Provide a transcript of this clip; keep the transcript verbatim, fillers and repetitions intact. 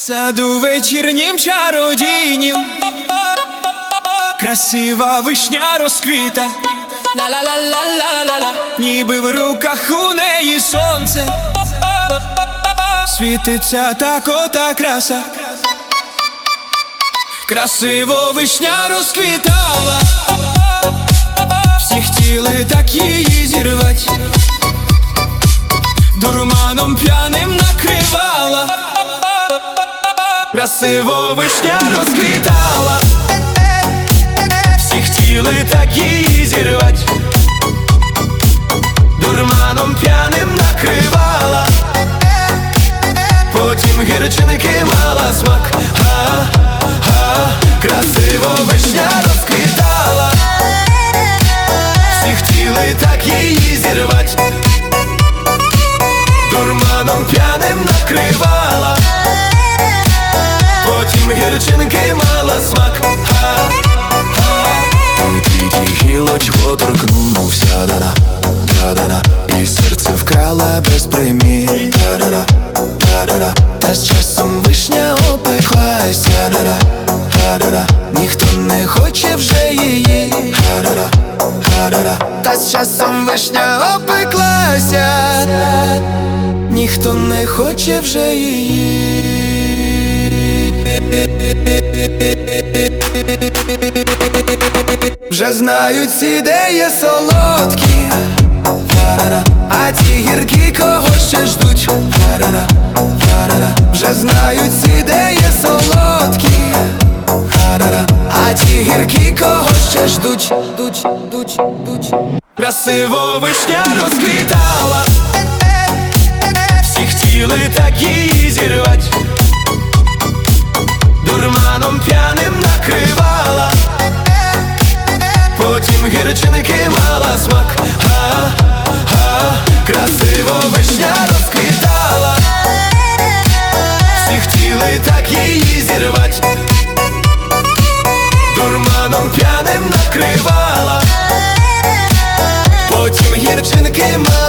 саду вечірнім чародійнім красива вишня розквіта, ла-ла-ла-ла-ла-ла-ла, ніби в руках у неї сонце, світиться та кота краса. Красиво вишня розквітала, всі хотіли так її зірвать, дурманом п'яним накривала. Красиво вишня розквітала, всі хотіли так її зірвать, дурманом п'яним накривала. Потім гірчинки мала смак. Га-га, красиво вишня розквітала, всі хотіли так її зірвать, дурманом п'яним накривала. Потім гірчинки мала смак. Тільки гілочку торкнувся, да-да, да-да-да, і серце вкрала без примір, да-да-да, да-да-да. Та з часом вишня опеклася, да-да, да-да-да, ніхто не хоче вже її, да-да-да, да-да-да. Та з часом вишня опеклася, ніхто не хоче вже її. Вже знають всі, де є солодкі, а ті гіркі кого ще ждуть. Вже знають всі, де є солодкі, а ті гіркі кого ще ждуть. Красиво вишня розквітала, всі хотіли так її зірвать, дурманом п'яним накривала. Потім гірчинки мала смак. Га-га, красиво вишня розквітала, всі хотіли так її зірвать, дурманом п'яним накривала. Потім гірчинки мала